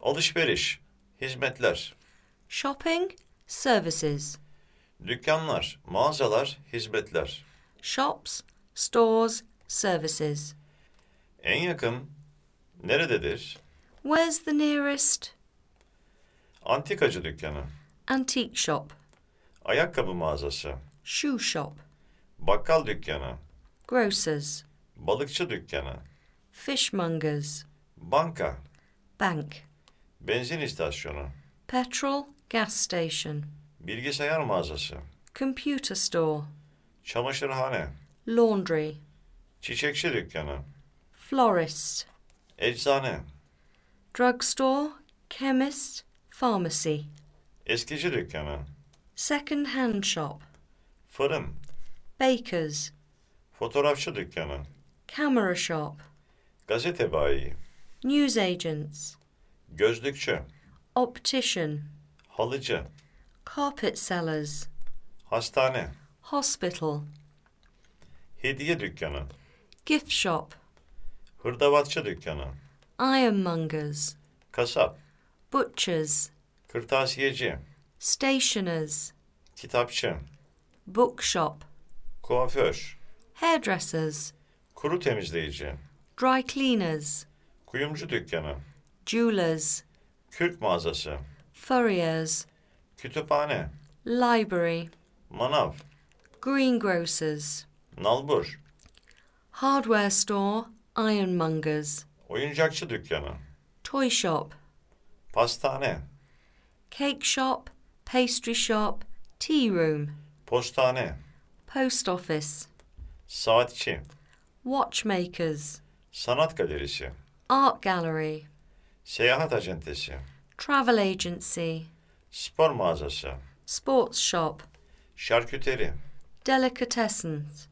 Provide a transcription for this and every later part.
Alışveriş, hizmetler. Shopping, services. Dükkanlar, mağazalar, hizmetler. Shops, stores, services. En yakın nerededir? Where's the nearest Antikacı dükkanı. antique shop? Ayakkabı mağazası. Shoe shop. Bakkal dükkanı. Grocers. Balıkçı dükkanı. Fishmongers. Banka. Bank. Benzin istasyonu. Petrol, gas station. Bilgisayar mağazası. Computer store. Çamaşırhane. Laundry. Çiçekçi dükkanı. Florist. Eczane. Drugstore, chemist, pharmacy. Eskici dükkanı. Second-hand shop. Fırın. Bakers. Fotoğrafçı dükkanı. Camera shop. Gazete bayi. Newsagents. Gözlükçü. Optician. Halıcı. Carpet sellers. Hastane. Hospital. Hediye dükkanı. Gift shop. Hırdavatçı dükkanı. Ironmongers. Kasap. Butchers. Kırtasiyeci. Stationers. Kitapçı. Bookshop. Kuaför. Hairdressers. Kuru temizleyici. Dry cleaners. Kuyumcu dükkanı. Jewelers. Kürk mağazası. Furriers. Kütüphane. Library. Manav. Greengrocers. Nalbur. Hardware store. Ironmongers. Oyuncakçı dükkanı. Toy shop. Pastane. Cake shop. Pastry shop. Tea room. Postane. Post office. Saatçi. Watchmakers. Sanat galerisi. Art gallery. Seyahat acentesi. Travel agency. Spor mağazası. Sports shop. Şarküteri. Delicatessens.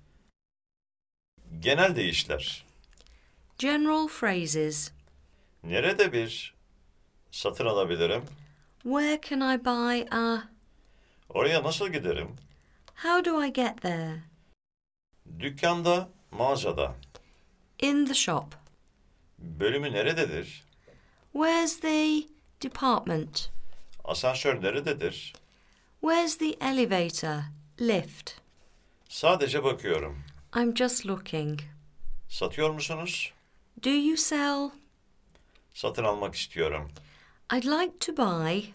Genel deyişler. General phrases. Nerede bir satın alabilirim? Where can I buy a... Oraya nasıl giderim? How do I get there? Dükkanda, mağazada. In the shop. Bölümü nerededir? Where's the department? Asansör nerededir? Where's the elevator? Lift. Sadece bakıyorum. I'm just looking. Satıyor musunuz? Do you sell? Satın almak istiyorum. I'd like to buy.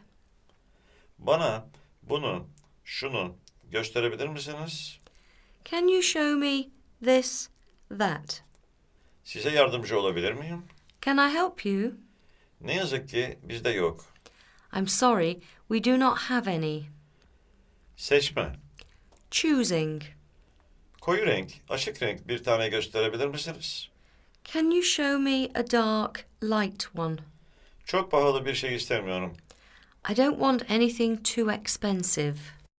Bana bunu, şunu gösterebilir misiniz? Can you show me this, that? Size yardımcı olabilir miyim? Can I help you? Ne yazık ki bizde yok. I'm sorry, we do not have any. Seçme. Choosing. Koyu renk, açık renk bir tane gösterebilir misiniz? Can you show me a dark, light one? Çok pahalı bir şey istemiyorum. I don't want anything too expensive.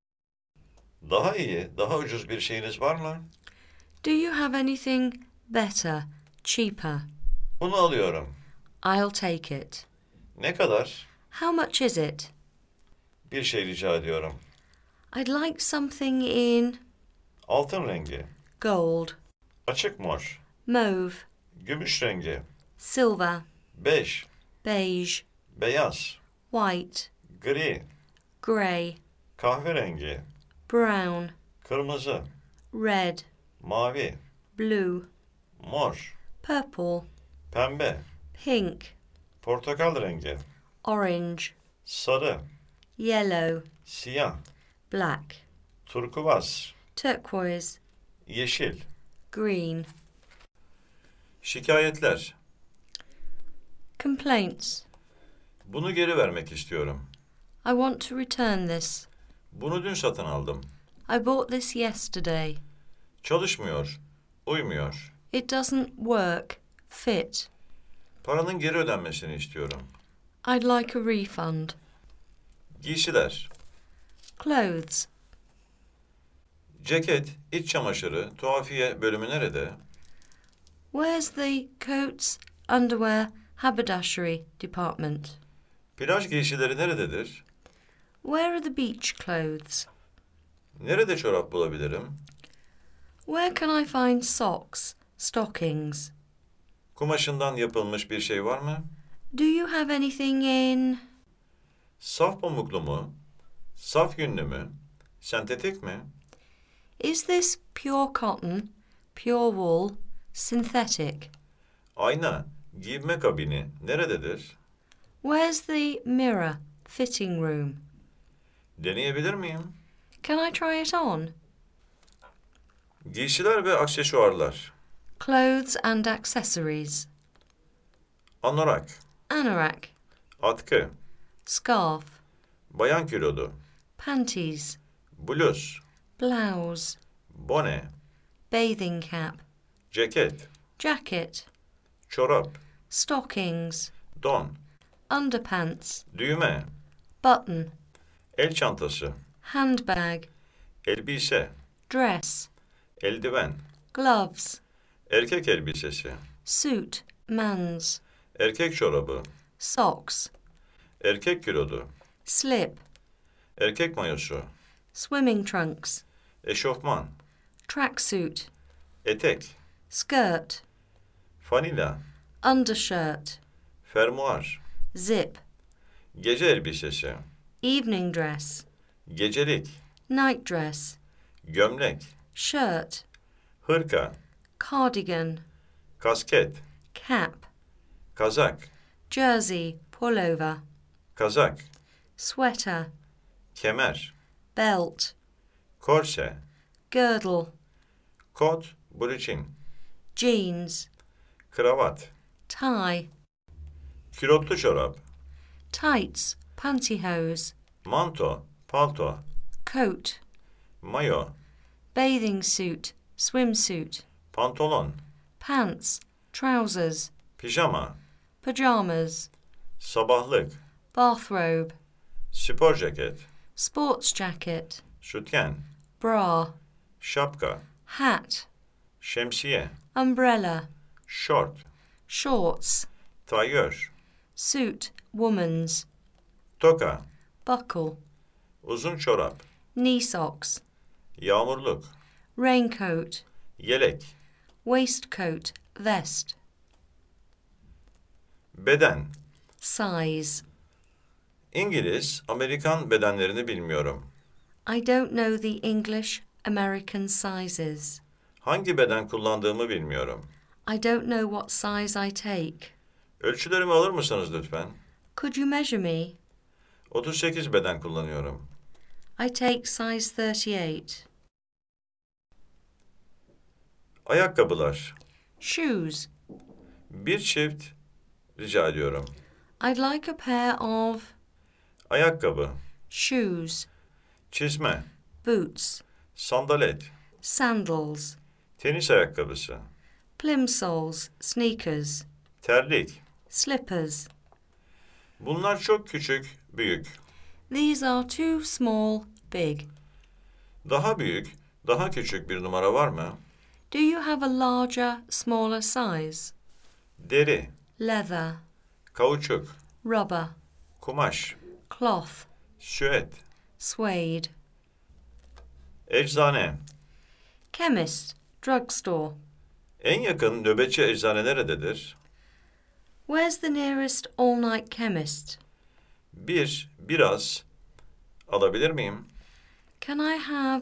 Daha iyi, daha ucuz bir şeyiniz var mı? Do you have anything better, cheaper? Bunu alıyorum. I'll take it. Ne kadar? How much is it? Bir şey rica ediyorum. I'd like something in Altın rengi, gold, açık mor, mauve, gümüş rengi, silver, bej, beige, beyaz, white, gri, grey, kahverengi, brown, kırmızı, red, mavi, blue, mor, purple, pembe, pink, portakal rengi, orange, sarı, yellow, siyah, black, turkuaz, turquoise, yeşil. green. Şikayetler. Complaints. Bunu geri vermek istiyorum. I want to return this. Bunu dün satın aldım. I bought this yesterday. Çalışmıyor, uymuyor. It doesn't work, fit. Paranın geri ödenmesini istiyorum. I'd like a refund. Giysiler. Clothes. Ceket, iç çamaşırı, tuhafiye bölümü nerede? Where's the coats, underwear, haberdashery department? Plaj giysileri nerededir? Where are the beach clothes? Nerede çorap bulabilirim? Where can I find socks, stockings? Kumaşından yapılmış bir şey var mı? Do you have anything in? Saf pamuklu mu? Saf yünlü mü? Sentetik mi? Is this pure cotton, pure wool, synthetic? Ayna, giyinme kabini nerededir? Where's the mirror, fitting room? Deneyebilir miyim? Can I try it on? Giysiler ve aksesuarlar. Clothes and accessories. Anorak, Anorak, atkı, scarf, bayan kilodu, panties, bluz, blouse, bone, bathing cap, ceket, jacket, çorap, stockings, don, underpants, düğme, button, el çantası, handbag, elbise, dress, eldiven, gloves, erkek elbisesi, suit, man's, erkek çorabı, socks, erkek kilodu, slip, erkek mayosu, swimming trunks, eşofman, tracksuit, etek, skirt, fanila, undershirt, fermuar, zip, gece elbisesi, evening dress, gecelik, night dress, gömlek, shirt, hırka, cardigan, kasket, cap, kazak, jersey, pullover, kazak, sweater, kemer, belt, korse, girdle, kot, buliçin, jeans, kravat, tie, külotlu çorap, tights, pantyhose, manto, palto, coat, mayo, bathing suit, swimsuit, pantolon, pants, trousers, pijama, pajamas, sabahlık, bathrobe, spor ceket, sports jacket, sütyen, bra, şapka, hat, şemsiye, umbrella, şort, shorts, tayör, suit, woman's, toka, buckle, uzun çorap, knee socks, yağmurluk, raincoat, yelek, waistcoat, vest, beden. size. İngiliz, Amerikan bedenlerini bilmiyorum. I don't know the English, American sizes. Hangi beden kullandığımı bilmiyorum. I don't know what size I take. Ölçülerimi alır mısınız lütfen? Could you measure me? 38 beden kullanıyorum. I take size 38. Ayakkabılar. Shoes. Bir çift rica ediyorum. I'd like a pair of Ayakkabı, shoes, çizme, boots, sandalet, sandals, tenis ayakkabısı, plimsolls, sneakers, terlik. slippers. Bunlar çok küçük, büyük. These are too small, big. Daha büyük, daha küçük bir numara var mı? Do you have a larger, smaller size? Deri, Leather, kauçuk, rubber, kumaş, cloth, süet, suede. eczane. Chemist, drugstore. En yakın nöbetçi eczane nerededir? Where's the nearest all-night chemist? Biraz alabilir miyim? Can I have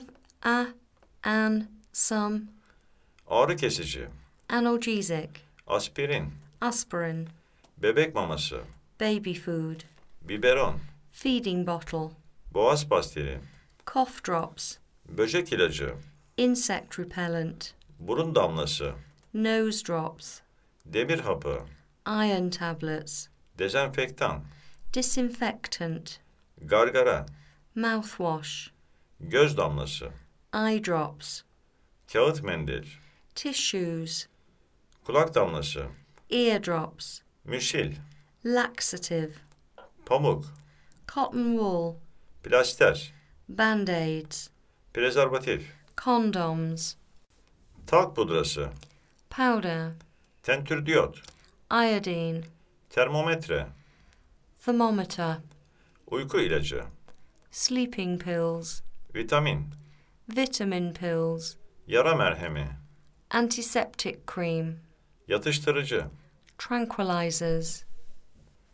an, some, Ağrı kesici, analgesic, aspirin, aspirin, bebek maması, baby food, biberon, feeding bottle, boğaz pastili, cough drops, böcek ilacı, insect repellent, burun damlası, nose drops, demir hapı, iron tablets, dezenfektan, disinfectant, gargara, mouthwash, göz damlası, eye drops, kağıt mendil, tissues, kulak damlası, ear drops, müsil, laxative, pamuk, cotton wool, plaster, band-aids, prezervatif, condoms, talk pudrası, powder, tentürdiyot, iodine, termometre, thermometer, uyku ilacı, sleeping pills, vitamin, vitamin pills, yara merhemi, antiseptic cream, yatıştırıcı, tranquilizers,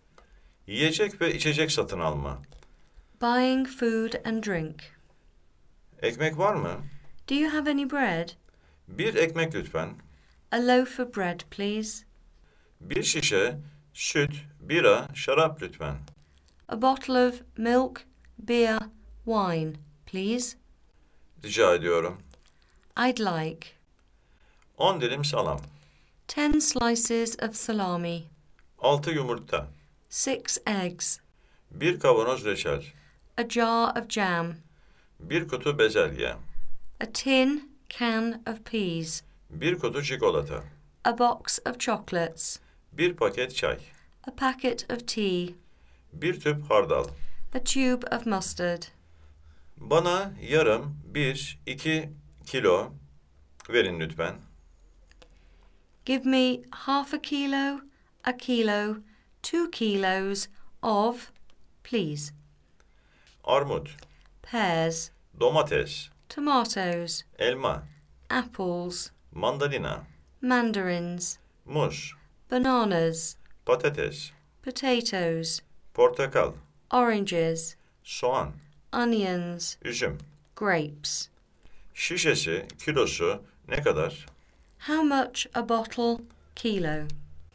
Yiyecek ve içecek satın alma. Buying food and drink. Ekmek var mı? Do you have any bread? Bir ekmek lütfen. A loaf of bread, please. Bir şişe süt, bira, şarap lütfen. A bottle of milk, beer, wine, please. Rica ediyorum. I'd like 10 dilim salam. 10 slices of salami, 6 yumurta. 6 eggs, Bir kavanoz reçel. a jar of jam, Bir kutu bezelye. a tin can of peas, Bir kutu çikolata. a box of chocolates, Bir paket çay. a packet of tea, Bir tüp hardal. a tube of mustard. Bana yarım, 1-2 kilo verin lütfen. Give me half a kilo, 2 kilos of, please. Armut, Pears, domates, tomatoes, elma, apples, mandalina, mandarins, muz, bananas, patates, potatoes, portakal, oranges, soğan, onions, üzüm. grapes. Şişesi, kilosu ne kadar? How much a bottle? Kilo.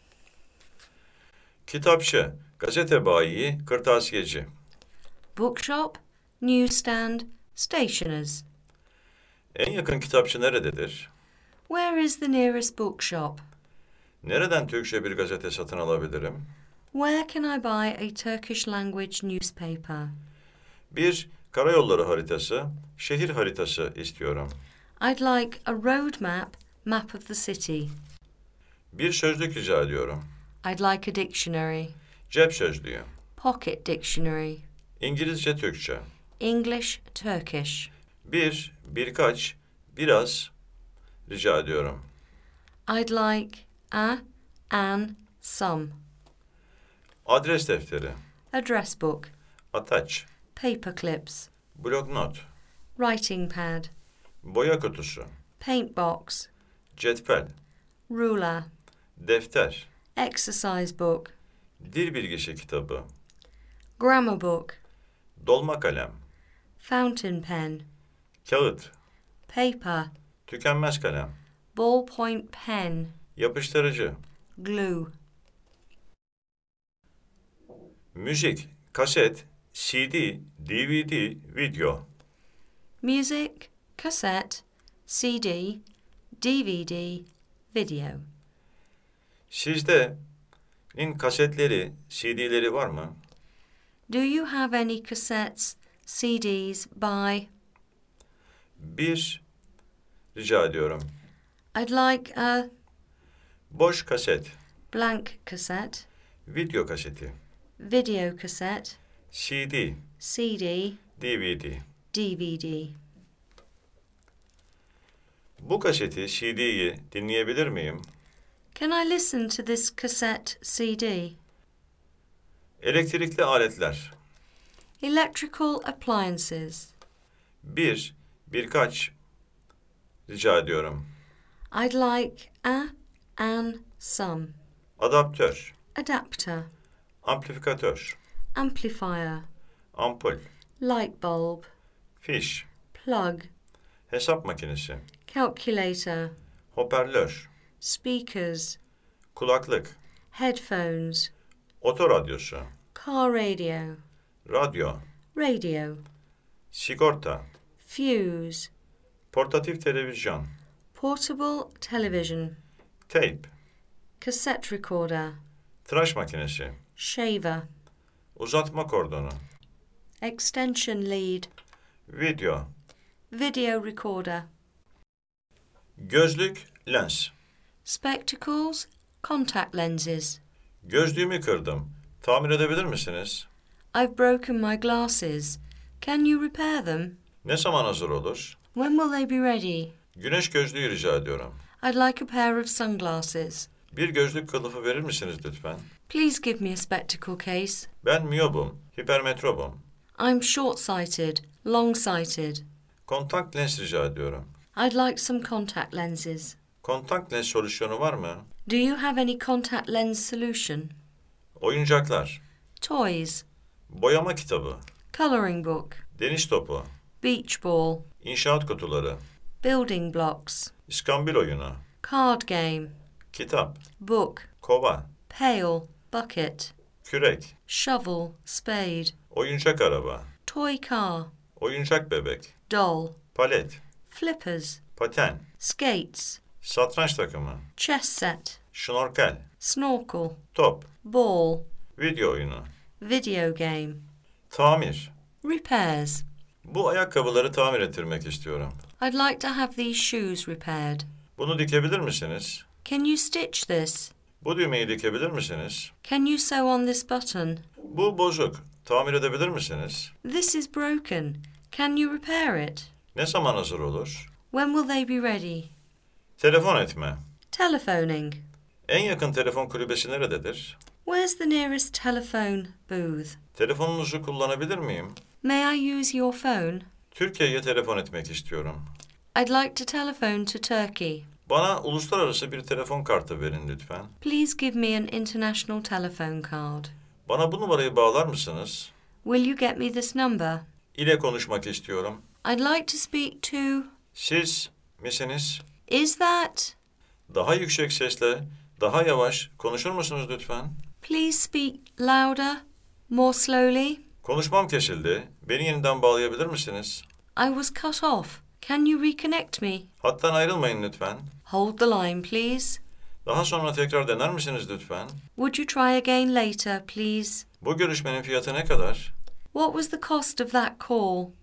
Kitapçı, gazete bayi, kırtasiyeci. Bookshop, newsstand, stationers. En yakın kitapçı nerededir? Where is the nearest bookshop? Nereden Türkçe bir gazete satın alabilirim? Where can I buy a Turkish language newspaper? Bir karayolları haritası, şehir haritası istiyorum. I'd like a road map, map of the city. Bir sözlük rica ediyorum. I'd like a dictionary, Cep sözlüğü. pocket dictionary, İngilizce, Türkçe. English, Turkish. Birkaç, biraz rica ediyorum. I'd like an, some. Adres defteri, Address book, ataç, paper clips, bloknot, writing pad, boya kutusu, paint box, cetvel, ruler, defter, exercise book, dil bilgisi kitabı, grammar book, dolma kalem, fountain pen, kağıt, paper, tükenmez kalem, ballpoint pen, yapıştırıcı, glue. müzik, kaset, CD, DVD, video. Music, cassette, CD, DVD, video. Sizde kasetleri, CD'leri var mı? Do you have any cassettes, CDs by? Rica ediyorum. I'd like a Boş kaset, blank cassette, video kaseti, video cassette, CD, CD, DVD. DVD. Bu kaseti, CD'yi dinleyebilir miyim? Can I listen to this cassette CD? Elektrikli aletler. Electrical appliances. Birkaç rica ediyorum. I'd like an, some. Adaptör, Adapter, amplifikatör, amplifier, ampul, light bulb, fiş, plug, hesap makinesi, calculator, hoparlör, speakers, kulaklık, headphones, otoradyosu, car radio, radyo, radio, sigorta, fuse, portatif televizyon, portable television, tape, cassette recorder, tıraş makinesi, shaver, uzatma kordonu, extension lead, video, video recorder, gözlük, lens. spectacles, contact lenses. Gözlüğümü kırdım. Tamir edebilir misiniz? I've broken my glasses. Can you repair them? Ne zaman hazır olur? When will they be ready? Güneş gözlüğü rica ediyorum. I'd like a pair of sunglasses. Bir gözlük kılıfı verir misiniz lütfen? Please give me a spectacle case. Ben miyobum, hipermetrobum. I'm short-sighted, long-sighted. Kontak lens rica ediyorum. I'd like some contact lenses. Kontak lens solüsyonu var mı? Do you have any contact lens solution? Oyuncaklar. Toys. Boyama kitabı. Colouring book. Deniz topu. Beach ball. İnşaat kutuları. Building blocks. İskambil oyunu. Card game. Kitap. Book. Kova. Pail. Bucket. Kürek. Shovel. Spade. Oyuncak araba. Toy car. Oyuncak bebek. Doll. Palet. Flippers. Paten. Skates. Satranç takımı. Chess set. Şnorkel. Snorkel. Top. Ball. Video oyunu. Video game. Tamir. Repairs. Bu ayakkabıları tamir ettirmek istiyorum. I'd like to have these shoes repaired. Bunu dikebilir misiniz? Can you stitch this? Bu düğmeyi dikebilir misiniz? Can you sew on this button? Bu bozuk. Tamir edebilir misiniz? This is broken. Can you repair it? Ne zaman hazır olur? When will they be ready? Telefon etme. Telephoning. En yakın telefon kulübesi nerededir? Where's the nearest telephone booth? Telefonunuzu kullanabilir miyim? May I use your phone? Türkiye'ye telefon etmek istiyorum. I'd like to telephone to Turkey. Bana uluslararası bir telefon kartı verin lütfen. Please give me an international telephone card. Bana bu numarayı bağlar mısınız? Will you get me this number? İle konuşmak istiyorum. I'd like to speak to... Siz misiniz? Is that... Daha yüksek sesle, daha yavaş konuşur musunuz lütfen? Please speak louder, more slowly. Konuşmam kesildi. Beni yeniden bağlayabilir misiniz? I was cut off. Can you reconnect me? Hattan ayrılmayın lütfen. Hold the line, please. Daha sonra tekrar dener misiniz lütfen? Would you try again later, please? Bu görüşmenin fiyatı ne kadar? What was the cost of that call?